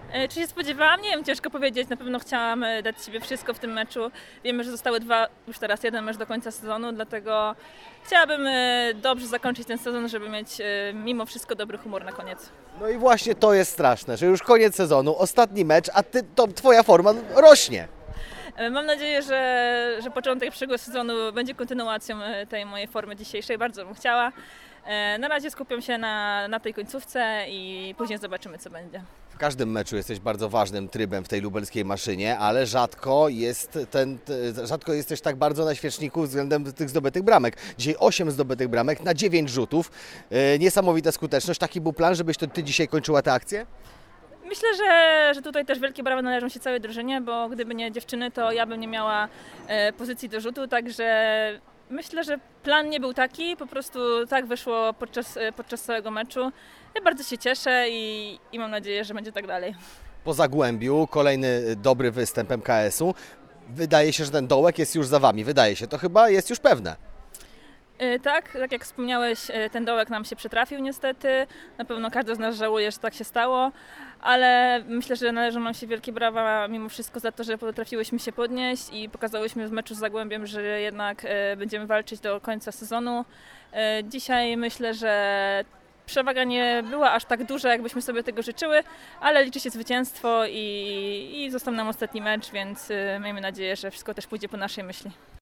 Czy się spodziewałam? Nie wiem, ciężko powiedzieć. Na pewno chciałam dać siebie wszystko w tym meczu. Wiemy, że zostały już teraz jeden mecz do końca sezonu, dlatego chciałabym dobrze zakończyć ten sezon, żeby mieć mimo wszystko dobry humor na koniec. No i właśnie to jest straszne, że już koniec sezonu, ostatni mecz, a twoja forma rośnie. Mam nadzieję, że początek przyszłego sezonu będzie kontynuacją tej mojej formy dzisiejszej. Bardzo bym chciała. Na razie skupiam się na tej końcówce i później zobaczymy, co będzie. W każdym meczu jesteś bardzo ważnym trybem w tej lubelskiej maszynie, ale rzadko jesteś tak bardzo na świeczniku względem tych zdobytych bramek. Dzisiaj 8 zdobytych bramek na 9 rzutów. Niesamowita skuteczność. Taki był plan, żebyś ty dzisiaj kończyła tę akcję? Myślę, że tutaj też wielkie brawa należą się całej drużynie, bo gdyby nie dziewczyny, to ja bym nie miała pozycji do rzutu, także myślę, że plan nie był taki, po prostu tak wyszło podczas całego meczu. Ja bardzo się cieszę i mam nadzieję, że będzie tak dalej. Po Zagłębiu kolejny dobry występ MKS-u. Wydaje się, że ten dołek jest już za wami. Wydaje się, to chyba jest już pewne. Tak jak wspomniałeś, ten dołek nam się przytrafił niestety. Na pewno każdy z nas żałuje, że tak się stało, ale myślę, że należą nam się wielkie brawa mimo wszystko za to, że potrafiłyśmy się podnieść i pokazałyśmy w meczu z Zagłębiem, że jednak będziemy walczyć do końca sezonu. Dzisiaj myślę, że przewaga nie była aż tak duża, jakbyśmy sobie tego życzyły, ale liczy się zwycięstwo i został nam ostatni mecz, więc miejmy nadzieję, że wszystko też pójdzie po naszej myśli.